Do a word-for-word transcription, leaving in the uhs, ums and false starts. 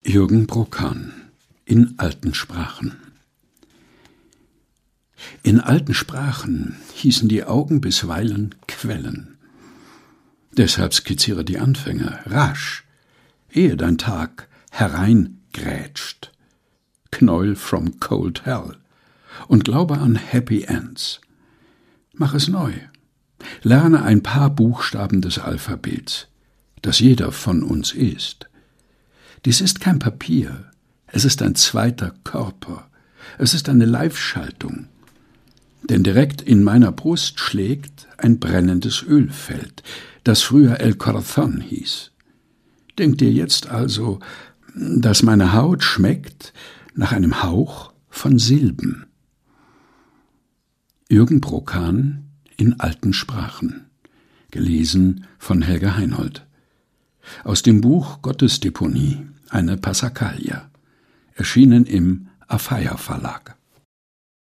Jürgen Brokan in alten Sprachen. In alten Sprachen hießen die Augen bisweilen Quellen. Deshalb skizziere die Anfänge rasch, ehe dein Tag hereingrätscht. Knäuel from cold hell und glaube an Happy Ends. Mach es neu. Lerne ein paar Buchstaben des Alphabets, das jeder von uns ist. Dies ist kein Papier, es ist ein zweiter Körper, es ist eine Live-Schaltung. Denn direkt in meiner Brust schlägt ein brennendes Ölfeld, das früher El Corazón hieß. Denk dir jetzt also, dass meine Haut schmeckt nach einem Hauch von Silben. Jürgen Brokan in alten Sprachen, gelesen von Helga Heinold. Aus dem Buch Gottesdeponie, eine Passacaglia, erschienen im Afeier Verlag.